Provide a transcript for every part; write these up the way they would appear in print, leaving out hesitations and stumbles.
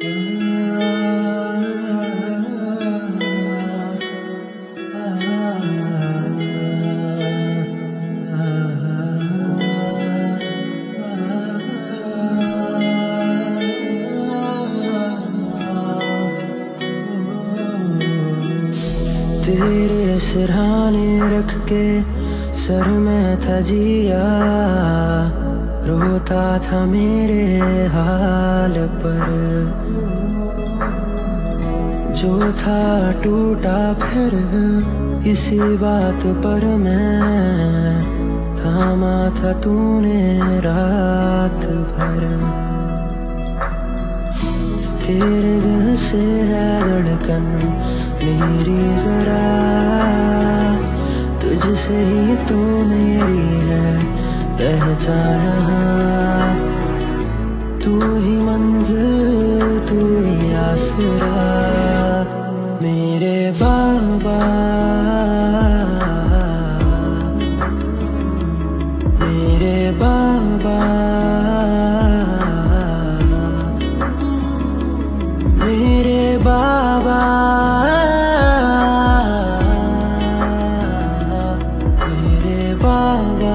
तेरे सिरहाने रख के सर में था जिया, रोता था मेरे हाल पर। जो था टूटा फिर इसी बात पर मैं थामा था तूने रात भर। तेरे दिल से है धड़कन मेरी जरा, तुझसे ही तो मेरी है पहचान। तू ही मंजिल तू ही आसरा मेरे बाबा, मेरे बाबा, मेरे बाबा, मेरे बाबा।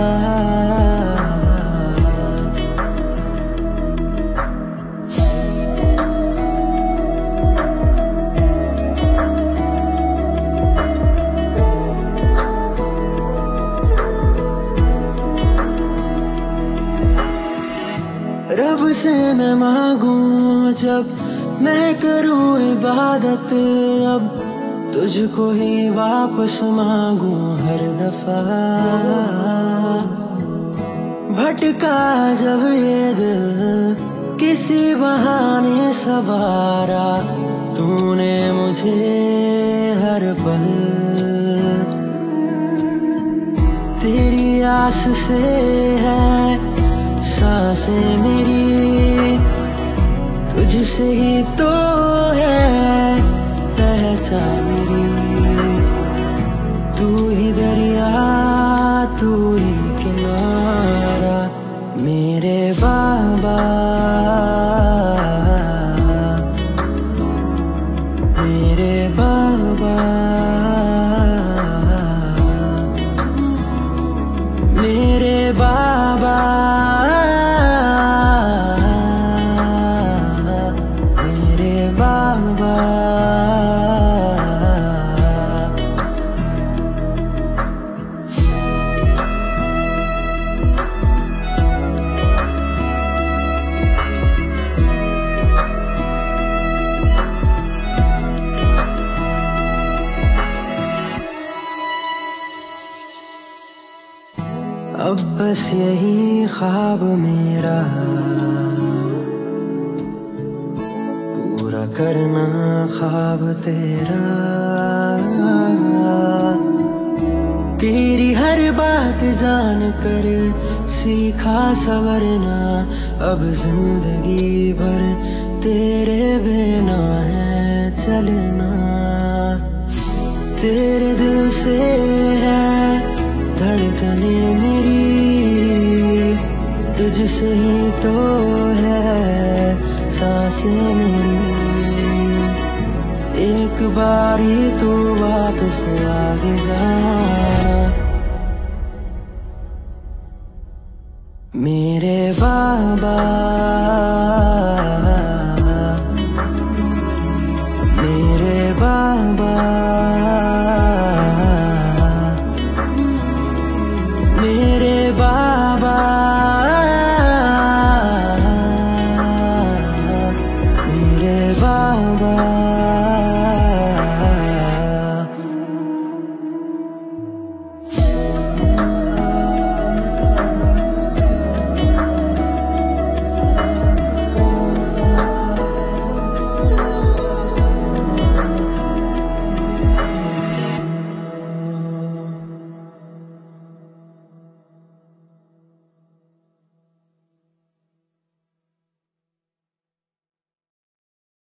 रब से मैं मांगूं जब मैं करूं इबादत, अब तुझको ही वापस मांगूं हर दफा। भटका जब ये दिल किसी बहाने सवारा, तूने मुझे हर पल तेरी आस से है सांसें मेरी, तुझसे ही तो है पहचान मेरी। तू ही दरिया तू ही किनारा मेरे बाबा, मेरे बाबा, मेरे बाबा, मेरे बाबा। अब बस यही ख्वाब मेरा पूरा करना ख्वाब तेरा। तेरी हर बात जान कर सीखा सवरना, अब जिंदगी भर तेरे बिना है चलना। तेरे दिल से है धड़कने मेरी, तुझसे ही तो है सांसें मेरी। एक बारी तू वापस आगे जाना मेरे बाबा।